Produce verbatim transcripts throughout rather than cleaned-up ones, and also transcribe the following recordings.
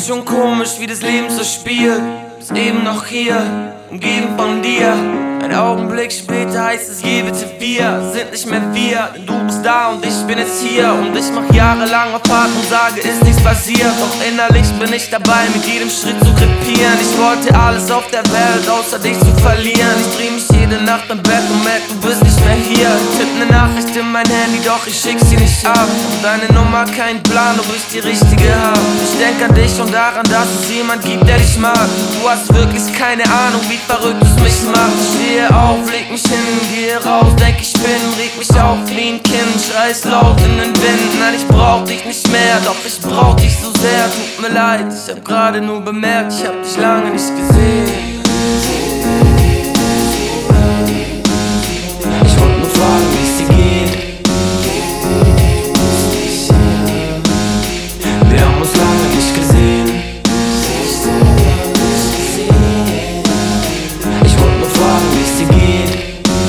schon komisch, wie das Leben so spielt. Bis eben noch hier, umgeben von dir. Ein Augenblick später heißt es je bitte wir sind nicht mehr wir, denn du bist da und ich bin jetzt hier. Und ich mach jahrelang auf Hart und sage, ist nichts passiert. Doch innerlich bin ich dabei, mit jedem Schritt zu krepieren. Ich wollte alles auf der Welt, außer dich zu verlieren. Ich dreh mich jede Nacht im Bett und merk, du bist nicht mehr hier. Tipp ne Nachricht in mein Handy, doch ich schick sie nicht ab. Und deine Nummer, kein Plan, ob ich die richtige hab. Ich denk an dich und daran, dass es jemand gibt, der dich mag. Du hast wirklich keine Ahnung, wie verrückt es mich macht. Ich stehe auf, leg mich hin, gehe raus, denk ich bin, reg mich auf wie ein Kind, schrei's laut in den Wind. Nein, ich brauch dich nicht mehr, doch ich brauch dich so sehr. Tut mir leid, ich hab gerade nur bemerkt, ich hab dich lange nicht gesehen. Ich wollte nur fragen, wie es dir geht. Wir haben uns lange nicht gesehen. Ich wollte nur fragen, wie es dir geht.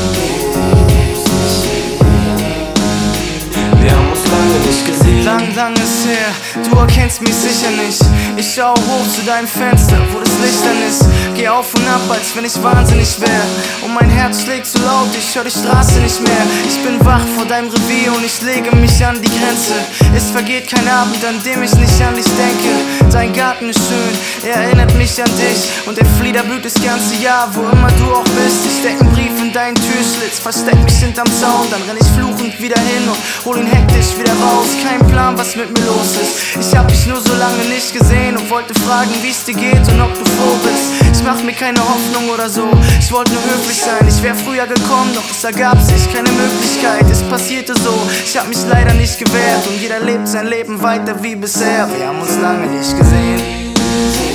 Wir haben uns lange nicht gesehen. Lang, lang ist her, du erkennst mich sicher nicht. Ich schau hoch zu deinem Fenster, wo das Licht an ist. Geh auf und ab, als wenn ich wahnsinnig wär. Und mein Herz schlägt so laut, ich hör die Straße nicht mehr. Ich bin wach vor deinem Revier und ich lege mich an die Grenze. Es vergeht kein Abend, an dem ich nicht an dich denke. Dein Garten ist schön, er erinnert mich an dich. Und der Flieder blüht das ganze Jahr, wo immer du auch bist. Ich steck einen Brief in deinen Türschlitz, versteck mich hinterm Zaun. Dann renn ich fluchend wieder hin und hol ihn hektisch wieder raus. Kein Plan, was mit mir los ist. Ich hab dich nur so lange nicht gesehen und wollte fragen, wie es dir geht und ob du froh bist. Ich mach mir keine Hoffnung oder so, ich wollte nur höflich sein. Ich wär früher gekommen, doch es ergab sich keine Möglichkeit. Es passierte so, ich hab mich leider nicht gewehrt. Und jeder lebt sein Leben weiter wie bisher. Wir haben uns lange nicht gesehen.